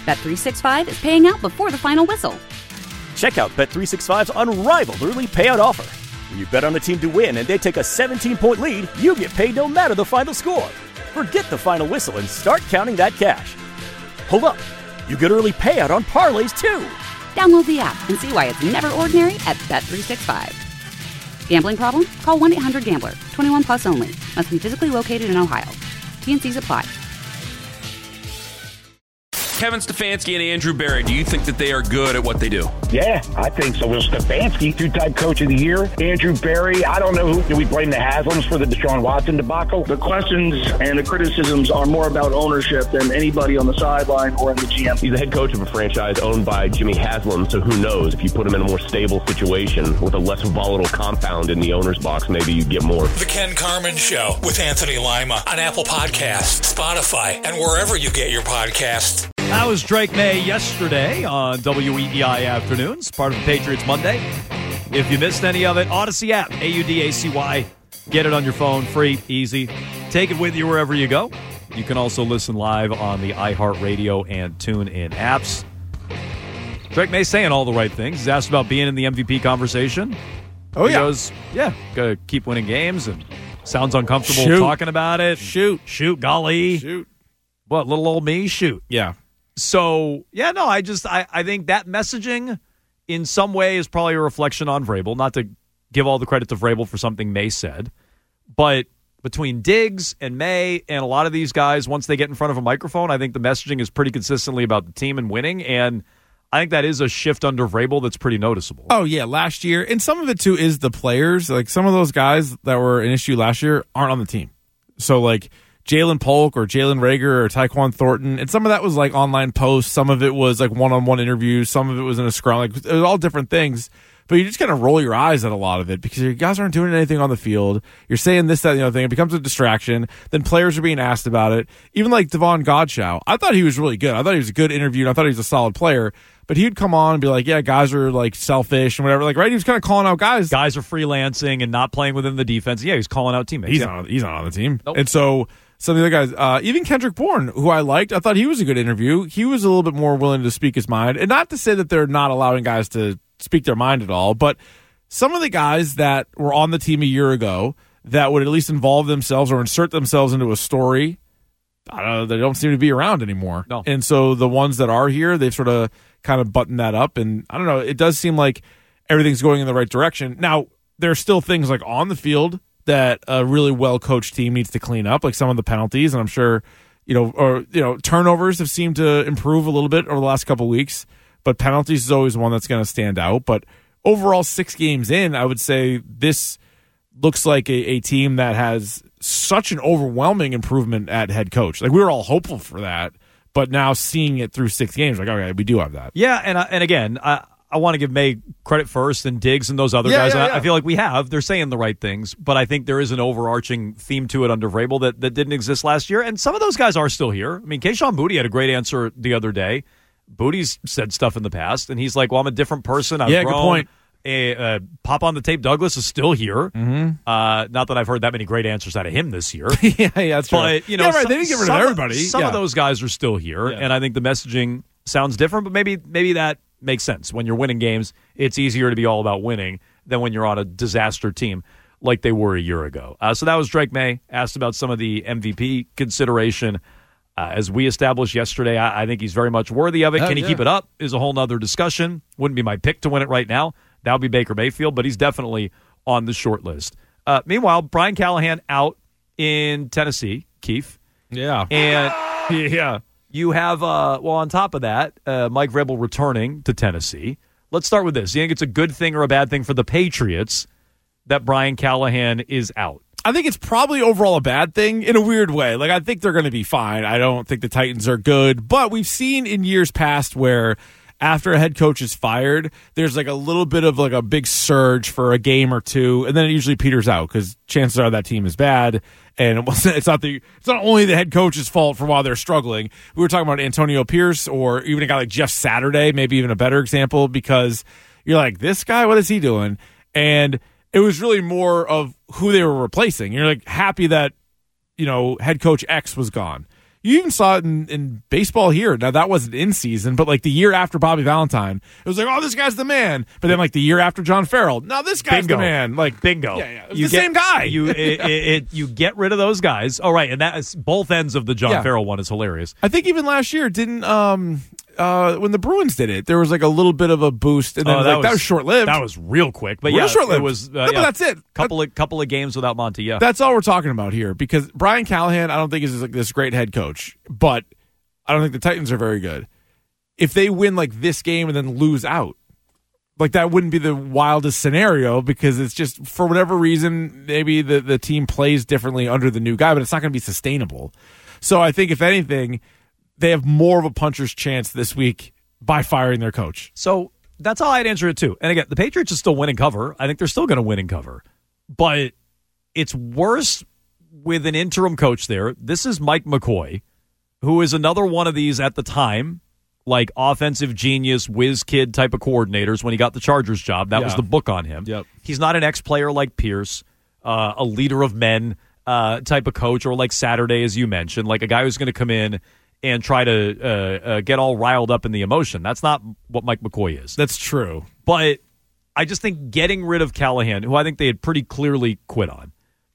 Bet365 is paying out before the final whistle. Check out Bet365's unrivaled early payout offer. When you bet on a team to win and they take a 17-point lead, you get paid no matter the final score. Forget the final whistle and start counting that cash. Hold up. You get early payout on parlays, too. Download the app and see why it's never ordinary at Bet365. Gambling problem? Call 1-800-GAMBLER. 21 plus only. Must be physically located in Ohio. T&Cs apply. Kevin Stefanski and Andrew Berry, do you think that they are good at what they do? Yeah, I think so. Well, Stefanski, two-time coach of the year. Andrew Berry, I don't know who. Do we blame the Haslams for the Deshaun Watson debacle? The questions and the criticisms are more about ownership than anybody on the sideline or in the GM. He's the head coach of a franchise owned by Jimmy Haslam, so who knows? If you put him in a more stable situation with a less volatile compound in the owner's box, maybe you get more. The Ken Carman Show with Anthony Lima on Apple Podcasts, Spotify, and wherever you get your podcasts. That was Drake May yesterday on WEEI Afternoons, part of the Patriots Monday. If you missed any of it, Odyssey app, AUDACY. Get it on your phone, free, easy. Take it with you wherever you go. You can also listen live on the iHeartRadio and TuneIn apps. Drake May saying all the right things. He's asked about being in the MVP conversation. Oh, he goes, gotta keep winning games, and sounds uncomfortable talking about it. Shoot, golly. Shoot. What, little old me? Shoot. Yeah. So, I think that messaging in some way is probably a reflection on Vrabel, not to give all the credit to Vrabel for something May said, but between Diggs and May and a lot of these guys, once they get in front of a microphone, I think the messaging is pretty consistently about the team and winning, and I think that is a shift under Vrabel that's pretty noticeable. Oh, yeah, last year, and some of it, too, is the players. Like, some of those guys that were an issue last year aren't on the team. So, like, Jalen Polk or Jalen Reagor or Tyquan Thornton, and some of that was like online posts, some of it was like one-on-one interviews, some of it was in a scrum, like it was all different things. But you just kind of roll your eyes at a lot of it because you guys aren't doing anything on the field. You're saying this, that, and the other thing. It becomes a distraction. Then players are being asked about it. Even like Devon Godchaux, I thought he was really good. I thought he was a good interview, and I thought he was a solid player. But he'd come on and be like, yeah, guys are like selfish and whatever. Like, right? He was kind of calling out guys. Guys are freelancing and not playing within the defense. Yeah, he's calling out teammates. He's not on the team. Nope. And so some of the other guys, even Kendrick Bourne, who I liked, I thought he was a good interview. He was a little bit more willing to speak his mind. And not to say that they're not allowing guys to speak their mind at all, but some of the guys that were on the team a year ago that would at least involve themselves or insert themselves into a story, I don't know, they don't seem to be around anymore. No. And so the ones that are here, they've sort of kind of buttoned that up. And I don't know, it does seem like everything's going in the right direction. Now, there are still things like on the field that a really well-coached team needs to clean up, like some of the penalties. And I'm sure, turnovers have seemed to improve a little bit over the last couple of weeks. But penalties is always one that's going to stand out. But overall, 6 games in, I would say this looks like a team that has such an overwhelming improvement at head coach. Like, we were all hopeful for that, but now seeing it through 6 games, like, okay, we do have that. Yeah, and again, I want to give May credit first and Diggs and those other guys. Yeah. I feel like they're saying the right things, but I think there is an overarching theme to it under Vrabel that didn't exist last year, and some of those guys are still here. I mean, Kayshon Boutte had a great answer the other day. Boutte's said stuff in the past, and he's like, well, I'm a different person. I've grown. Good point. Pop on the tape Douglas is still here. Mm-hmm. Not that I've heard that many great answers out of him this year. yeah, that's right. But, they didn't get rid of everybody. Some of those guys are still here, and I think the messaging sounds different, but maybe that makes sense. When you're winning games, it's easier to be all about winning than when you're on a disaster team like they were a year ago. So that was Drake May, asked about some of the MVP consideration. As we established yesterday, I think he's very much worthy of it. Can he keep it up is a whole nother discussion. Wouldn't be my pick to win it right now. That would be Baker Mayfield, but he's definitely on the short list. Meanwhile, Brian Callahan out in Tennessee, Keith. Yeah. And yeah. You have, on top of that, Mike Vrabel returning to Tennessee. Let's start with this. Do you think it's a good thing or a bad thing for the Patriots that Brian Callahan is out? I think it's probably overall a bad thing in a weird way. Like, I think they're going to be fine. I don't think the Titans are good. But we've seen in years past where after a head coach is fired, there's like a little bit of like a big surge for a game or two, and then it usually peters out because chances are that team is bad. And it's not only the head coach's fault for while they're struggling. We were talking about Antonio Pierce or even a guy like Jeff Saturday, maybe even a better example, because you're like, this guy, what is he doing? And it was really more of who they were replacing. You're like happy that, head coach X was gone. You even saw it in baseball here. Now, that wasn't in season, but like the year after Bobby Valentine, it was like, oh, this guy's the man. But then like the year after John Farrell, now this guy's the man. Like, bingo. Yeah. It's the same guy. You get rid of those guys. Oh, right. And that is both ends of the John Farrell one is hilarious. I think even last year didn't when the Bruins did it, there was like a little bit of a boost, and then that was short-lived. That was real quick. But real short-lived. It was but that's it. Couple of games without Monty, yeah. That's all we're talking about here, because Brian Callahan, I don't think is like this great head coach, but I don't think the Titans are very good. If they win like this game and then lose out, like that wouldn't be the wildest scenario, because it's just for whatever reason maybe the team plays differently under the new guy, but it's not going to be sustainable. So I think if anything, they have more of a puncher's chance this week by firing their coach. So that's how I'd answer it too. And again, the Patriots are still winning cover. I think they're still going to win and cover, but it's worse with an interim coach there. This is Mike McCoy, who is another one of these at the time, like offensive genius, whiz kid type of coordinators when he got the Chargers job. That was the book on him. Yep. He's not an ex-player like Pierce, a leader of men type of coach, or like Saturday, as you mentioned, like a guy who's going to come in and try to get all riled up in the emotion. That's not what Mike McCoy is. That's true. But I just think getting rid of Callahan, who I think they had pretty clearly quit on.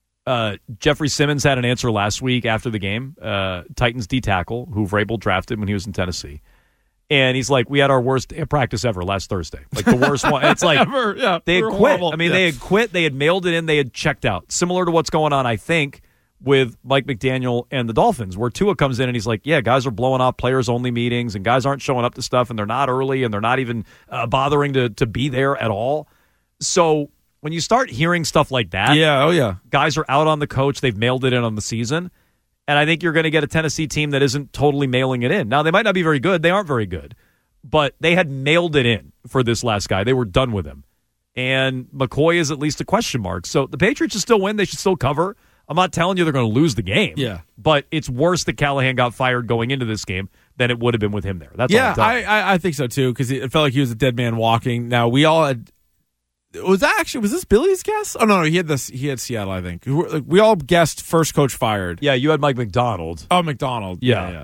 Jeffrey Simmons had an answer last week after the game. Titans D tackle, who Vrabel drafted when he was in Tennessee. And he's like, we had our worst practice ever last Thursday. Like the worst one. It's like ever, yeah, they had quit. Horrible. I mean, they had quit. They had mailed it in. They had checked out. Similar to what's going on, I think, with Mike McDaniel and the Dolphins, where Tua comes in and he's like, yeah, guys are blowing off players-only meetings, and guys aren't showing up to stuff, and they're not early, and they're not even bothering to be there at all. So when you start hearing stuff like that, guys are out on the coach, they've mailed it in on the season, and I think you're going to get a Tennessee team that isn't totally mailing it in. Now, they might not be very good. They aren't very good. But they had mailed it in for this last guy. They were done with him. And McCoy is at least a question mark. So the Patriots should still win. They should still cover. I'm not telling you they're going to lose the game. Yeah. But it's worse that Callahan got fired going into this game than it would have been with him there. That's all I'm telling you. I think so, too, because it felt like he was a dead man walking. Now, we all had... Was this Billy's guess? Oh, no, he had Seattle, I think. We all guessed first coach fired. Yeah, you had Mike McDonald. Oh, McDonald. Yeah.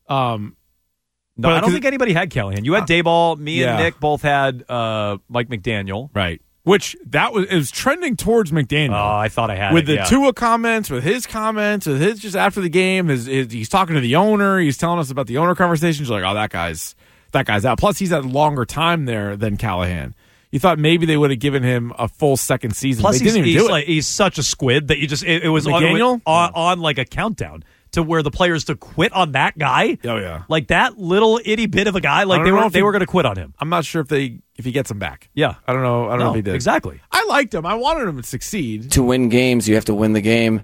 No, I don't think anybody had Callahan. You had Dayball. Me and Nick both had Mike McDaniel. Right. Which it was trending towards McDaniel. Oh, I thought I had with it, the Tua comments, with his comments, with his just after the game. He's talking to the owner. He's telling us about the owner conversations. You're like, oh, that guy's out. Plus, he's had longer time there than Callahan. You thought maybe they would have given him a full second season. Plus, they didn't even do it. Like, he's such a squid that you just it was McDaniel? on like a countdown to where the players to quit on that guy. Oh yeah, like that little itty bit of a guy. Like they were going to quit on him. I'm not sure if he gets him back. Yeah, I don't know. I don't know if he did. Exactly. I liked him. I wanted him to succeed. To win games, you have to win the game,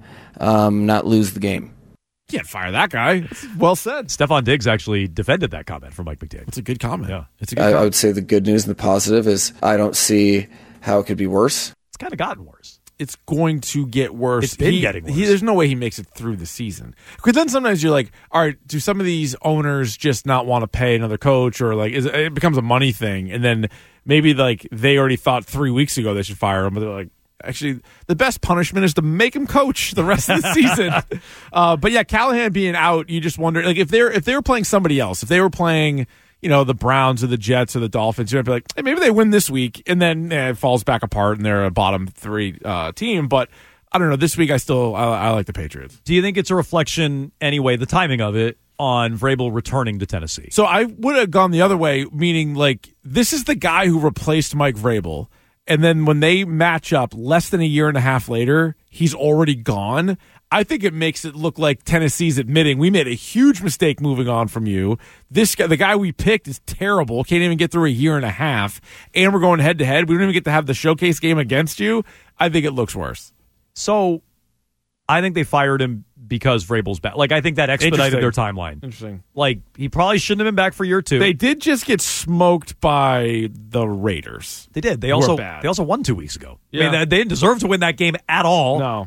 not lose the game. Can't fire that guy. That's well said. Stephon Diggs actually defended that comment from Mike McDaniel. It's a good comment. Yeah, it's a good comment. I would say the good news and the positive is I don't see how it could be worse. It's kind of gotten worse. It's going to get worse. It's been getting worse. There's no way he makes it through the season. Because then sometimes you're like, all right, do some of these owners just not want to pay another coach, or like it becomes a money thing, and then maybe like they already thought 3 weeks ago they should fire him, but they're like, actually, the best punishment is to make him coach the rest of the season. But yeah, Callahan being out, you just wonder, like if they were playing somebody else, if they were playing, the Browns or the Jets or the Dolphins, you'd be like, hey, maybe they win this week, and then it falls back apart and they're a bottom three team. But I don't know. This week, I like the Patriots. Do you think it's a reflection anyway, the timing of it, on Vrabel returning to Tennessee? So I would have gone the other way, meaning like this is the guy who replaced Mike Vrabel. And then when they match up less than a year and a half later, he's already gone. I think it makes it look like Tennessee's admitting we made a huge mistake moving on from you. This guy, the guy we picked, is terrible. Can't even get through a year and a half. And we're going head to head. We don't even get to have the showcase game against you. I think it looks worse. So I think they fired him because Vrabel's back. Like, I think that expedited their timeline. Interesting. Like, he probably shouldn't have been back for year 2. They did just get smoked by the Raiders. They did. They also won 2 weeks ago. Yeah. I mean, they didn't deserve to win that game at all. No.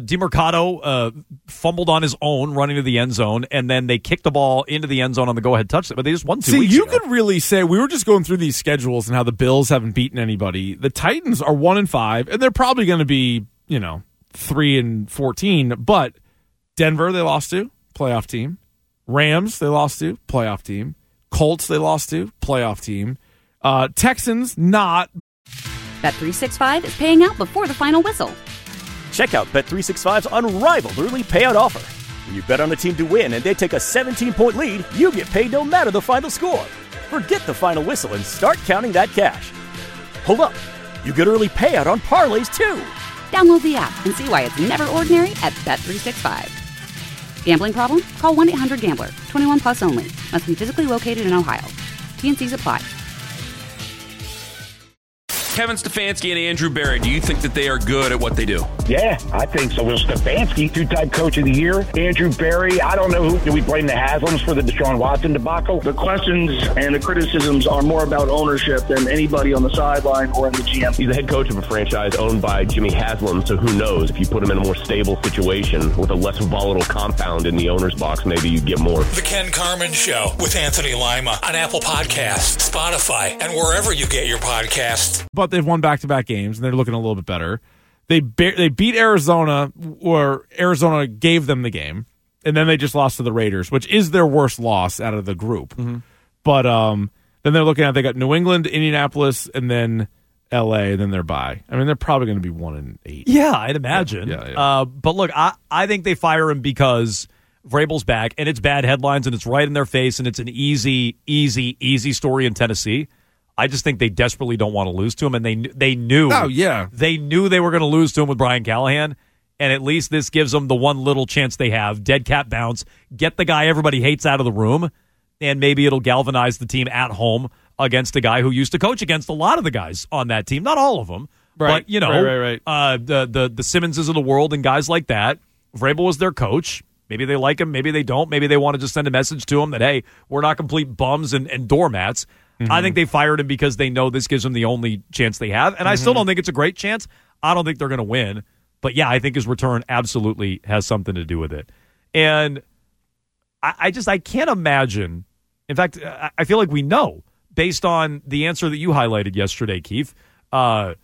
DeMercado fumbled on his own running to the end zone, and then they kicked the ball into the end zone on the go-ahead touchdown. But they just won 2 weeks ago. Could really say, we were just going through these schedules and how the Bills haven't beaten anybody. The Titans are 1-5, and they're probably going to be, 3-14, but Denver, they lost to, playoff team. Rams, they lost to, playoff team. Colts, they lost to, playoff team. Texans, not. Bet365 is paying out before the final whistle. Check out Bet365's unrivaled early payout offer. When you bet on a team to win and they take a 17-point lead, you get paid no matter the final score. Forget the final whistle and start counting that cash. Hold up. You get early payout on parlays, too. Download the app and see why it's never ordinary at Bet365. Gambling problem? Call 1-800-GAMBLER. 21 plus only. Must be physically located in Ohio. T&Cs apply. Kevin Stefanski and Andrew Berry, do you think that they are good at what they do? Yeah, I think so. Will Stefanski, two-time coach of the year. Andrew Berry, I don't know who. Do we blame the Haslams for the Deshaun Watson debacle? The questions and the criticisms are more about ownership than anybody on the sideline or in the GM. He's the head coach of a franchise owned by Jimmy Haslam, so who knows? If you put him in a more stable situation with a less volatile compound in the owner's box, maybe you get more. The Ken Carman Show with Anthony Lima on Apple Podcasts, Spotify, and wherever you get your podcasts. But they've won back-to-back games, and they're looking a little bit better. They beat Arizona, or Arizona gave them the game, and then they just lost to the Raiders, which is their worst loss out of the group. Mm-hmm. But then they're looking at, they got New England, Indianapolis, and then L.A., and then they're bye. I mean, they're probably going to be 1-8. Yeah, I'd imagine. Yeah. But look, I think they fire him because Vrabel's back, and it's bad headlines, and it's right in their face, and it's an easy story in Tennessee. I just think they desperately don't want to lose to him, and they knew. Oh, yeah. They knew they were going to lose to him with Brian Callahan, and at least this gives them the one little chance they have. Dead cat bounce. Get the guy everybody hates out of the room, and maybe it'll galvanize the team at home against a guy who used to coach against a lot of the guys on that team. Not all of them, right. But, you know, right. The Simmonses of the world and guys like that. Vrabel was their coach. Maybe they like him. Maybe they don't. Maybe they want to just send a message to him that, hey, we're not complete bums and doormats. Mm-hmm. I think they fired him because they know this gives them the only chance they have. And I still don't think it's a great chance. I don't think they're going to win. But, yeah, I think his return absolutely has something to do with it. And I can't imagine. In fact, I feel like we know, based on the answer that you highlighted yesterday, Keith. Teddy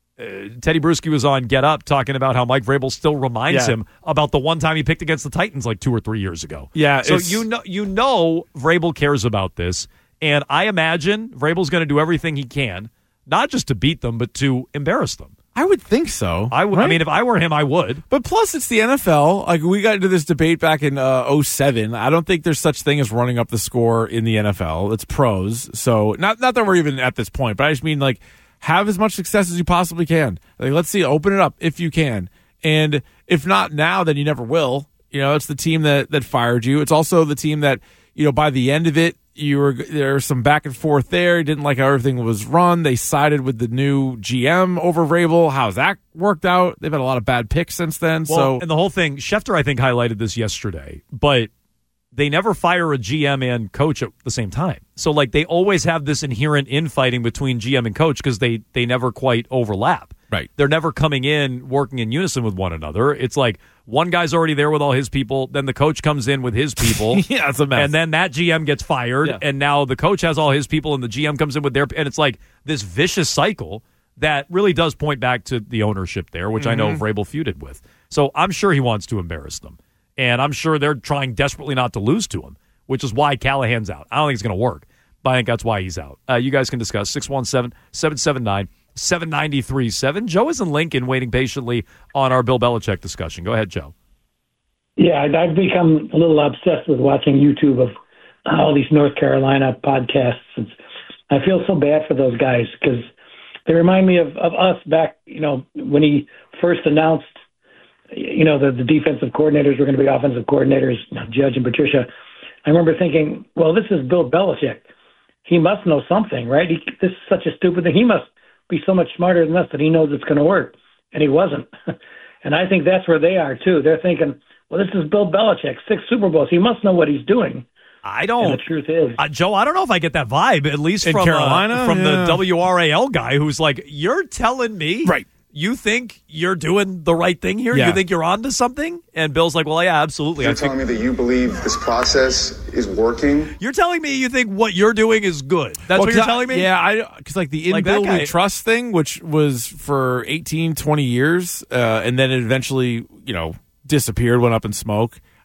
Bruschi was on Get Up talking about how Mike Vrabel still reminds him about the one time he picked against the Titans like 2 or 3 years ago. Yeah. So you know Vrabel cares about this. And I imagine Vrabel's going to do everything he can, not just to beat them, but to embarrass them. I would think so. I would. Right? I mean, if I were him, I would. But plus, it's the NFL. Like, we got into this debate back in 2007. I don't think there's such thing as running up the score in the NFL. It's pros. So not that we're even at this point, but I just mean, like, have as much success as you possibly can. Like, let's see, open it up if you can. And if not now, then you never will. You know, it's the team that fired you. It's also the team that, you know, by the end of it, there was some back and forth there. He didn't like how everything was run. They sided with the new GM over Vrabel. How's that worked out? They've had a lot of bad picks since then. Well, and the whole thing, Schefter, I think, highlighted this yesterday, but they never fire a GM and coach at the same time. So, like, they always have this inherent infighting between GM and coach because they never quite overlap. Right. They're never coming in working in unison with one another. It's like one guy's already there with all his people, then the coach comes in with his people. Yeah, it's a mess. And then that GM gets fired, and now the coach has all his people, and the GM comes in with their... And it's like this vicious cycle that really does point back to the ownership there, which I know Vrabel feuded with. So I'm sure he wants to embarrass them. And I'm sure they're trying desperately not to lose to him, which is why Callahan's out. I don't think it's going to work, but I think that's why he's out. You guys can discuss 617-779-7937. Joe is in Lincoln waiting patiently on our Bill Belichick discussion. Go ahead, Joe. Yeah, I've become a little obsessed with watching YouTube of all these North Carolina podcasts. I feel so bad for those guys because they remind me of us back, you know, when he first announced, you know, the defensive coordinators were going to be offensive coordinators, Judge and Patricia. I remember thinking, well, this is Bill Belichick. He must know something, right? This is such a stupid thing. He must be so much smarter than us that he knows it's going to work. And he wasn't. And I think that's where they are, too. They're thinking, well, this is Bill Belichick, 6 Super Bowls. He must know what he's doing. I don't. And the truth is, Joe, I don't know if I get that vibe, at least in from Carolina, from the WRAL guy who's like, you're telling me, right? You think you're doing the right thing here? Yeah. You think you're onto something? And Bill's like, well, yeah, absolutely. You're telling me that you believe this process is working? You're telling me you think what you're doing is good. That's what you're telling me? Yeah, because like the in-bill we trust thing, which was for 18, 20 years, and then it eventually, you know, disappeared, went up in smoke.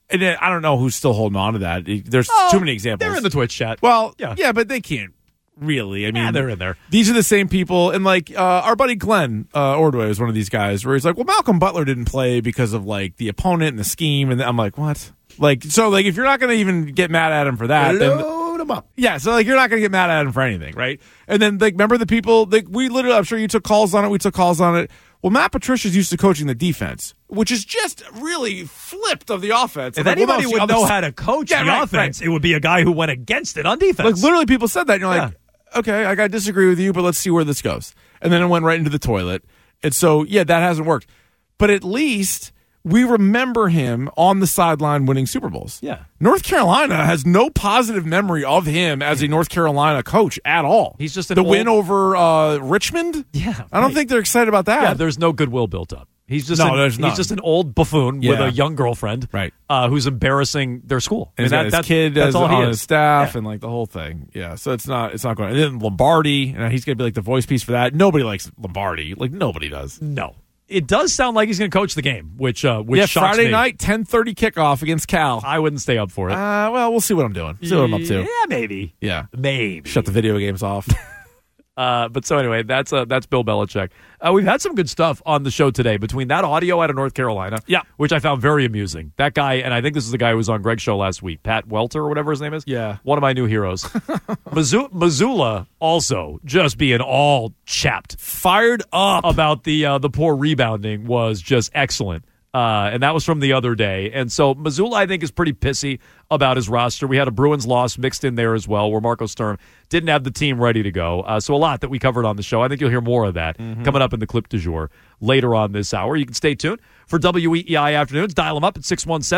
And then, I don't know who's still holding on to that. There's too many examples. They're in the Twitch chat. Well, yeah, but they can't really. I mean, they're in there. These are the same people. And like our buddy Glenn Ordway is one of these guys where he's like, well, Malcolm Butler didn't play because of like the opponent and the scheme. And I'm like, what? Like, so like if you're not going to even get mad at him for that, Load him up. Yeah, so like you're not going to get mad at him for anything, right? And then like remember the people like we literally, I'm sure you took calls on it. We took calls on it. Well, Matt Patricia's used to coaching the defense, which is just really flipped of the offense. If anybody would know how to coach the offense, it would be a guy who went against it on defense. Like literally, people said that, and you're like, okay, I got to disagree with you, but let's see where this goes. And then it went right into the toilet. And so, yeah, that hasn't worked. But at least we remember him on the sideline winning Super Bowls. Yeah. North Carolina has no positive memory of him as a North Carolina coach at all. He's just the win over Richmond. Yeah, I don't think they're excited about that. Yeah, there's no goodwill built up. He's just he's just an old buffoon with a young girlfriend, right? Who's embarrassing their school. And his kid that's all on he his staff and like the whole thing. Yeah, so it's not going. And then Lombardi, he's going to be like the voice piece for that. Nobody likes Lombardi. Like nobody does. No. It does sound like he's going to coach the game, which shocks Friday me. night, 10:30 kickoff against Cal. I wouldn't stay up for it. Well, we'll see what I'm doing. See what I'm up to. Yeah, maybe. Yeah, maybe. Shut the video games off. But so anyway, that's Bill Belichick. We've had some good stuff on the show today between that audio out of North Carolina, which I found very amusing. That guy, and I think this is the guy who was on Greg's show last week, Pat Welter or whatever his name is. Yeah, one of my new heroes. Missoula also just being all chapped, fired up about the poor rebounding was just excellent. And that was from the other day. And so Missoula, I think, is pretty pissy about his roster. We had a Bruins loss mixed in there as well, where Marco Sturm didn't have the team ready to go. So a lot that we covered on the show. I think you'll hear more of that coming up in the clip du jour later on this hour. You can stay tuned for WEEI Afternoons. Dial them up at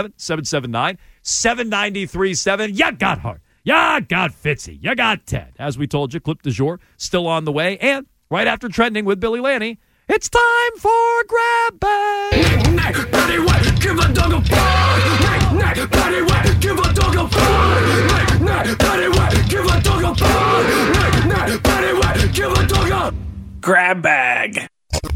617-779-7937. You got Hart. You got Fitzy. You got Ted. As we told you, clip du jour still on the way. And right after Trending with Billy Lanny, it's time for Grab Bag. Give a dog a ball. Give a dog a ball. Give a dog a ball. Give a dog a Grab Bag.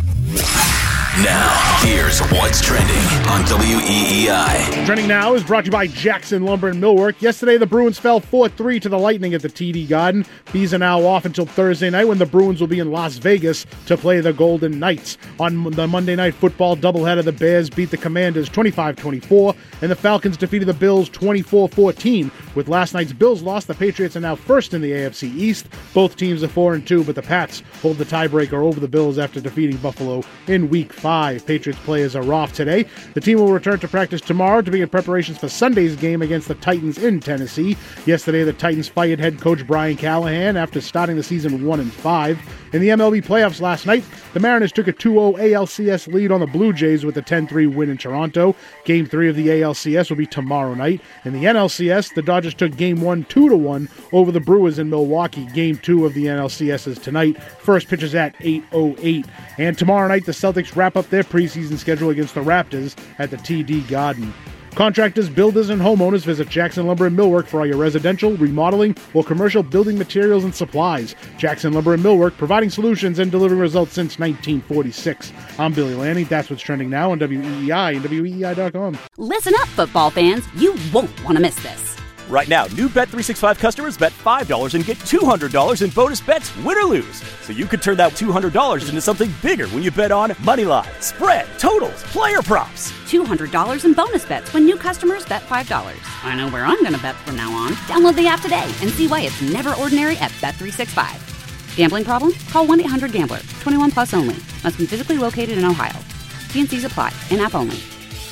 Now, here's what's trending on WEEI. Trending now is brought to you by Jackson Lumber and Millwork. Yesterday, the Bruins fell 4-3 to the Lightning at the TD Garden. Bees are now off until Thursday night when the Bruins will be in Las Vegas to play the Golden Knights. On the Monday Night Football doubleheader, the Bears beat the Commanders 25-24, and the Falcons defeated the Bills 24-14. With last night's Bills loss, the Patriots are now first in the AFC East. Both teams are 4-2, but the Pats hold the tiebreaker over the Bills after defeating Buffalo in Week 5. Patriots players are off today. The team will return to practice tomorrow to begin preparations for Sunday's game against the Titans in Tennessee. Yesterday, the Titans fired head coach Brian Callahan after starting the season 1-5. In the MLB playoffs last night, the Mariners took a 2-0 ALCS lead on the Blue Jays with a 10-3 win in Toronto. Game 3 of the ALCS will be tomorrow night. In the NLCS, the Dodgers took Game 1 2-1 over the Brewers in Milwaukee. Game 2 of the NLCS is tonight. First pitch is at 8:08. And tomorrow night, the Celtics wrap up their preseason schedule against the Raptors at the TD Garden. Contractors, builders, and homeowners, visit Jackson Lumber and Millwork for all your residential, remodeling, or commercial building materials and supplies. Jackson Lumber and Millwork, providing solutions and delivering results since 1946. I'm Billy Lanny. That's what's trending now on WEEI and WEEI.com. Listen up, football fans. You won't want to miss this. Right now, new Bet365 customers bet $5 and get $200 in bonus bets, win or lose. So you could turn that $200 into something bigger when you bet on money line, spread, totals, player props. $200 in bonus bets when new customers bet $5. I know where I'm going to bet from now on. Download the app today and see why it's never ordinary at Bet365. Gambling problem? Call 1-800-GAMBLER. 21 plus only. Must be physically located in Ohio. T&Cs apply. In-app only.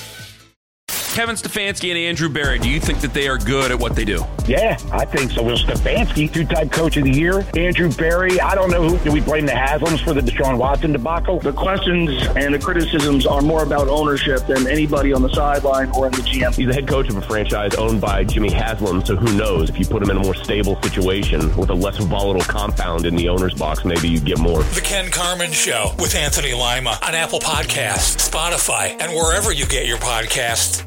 Kevin Stefanski and Andrew Berry, do you think that they are good at what they do? Yeah, I think so. Will Stefanski, two-time coach of the year. Andrew Berry, I don't know who. Do we blame the Haslams for the Deshaun Watson debacle? The questions and the criticisms are more about ownership than anybody on the sideline or in the GM. He's the head coach of a franchise owned by Jimmy Haslam, so who knows? If you put him in a more stable situation with a less volatile compound in the owner's box, maybe you get more. The Ken Carman Show with Anthony Lima on Apple Podcasts, Spotify, and wherever you get your podcasts.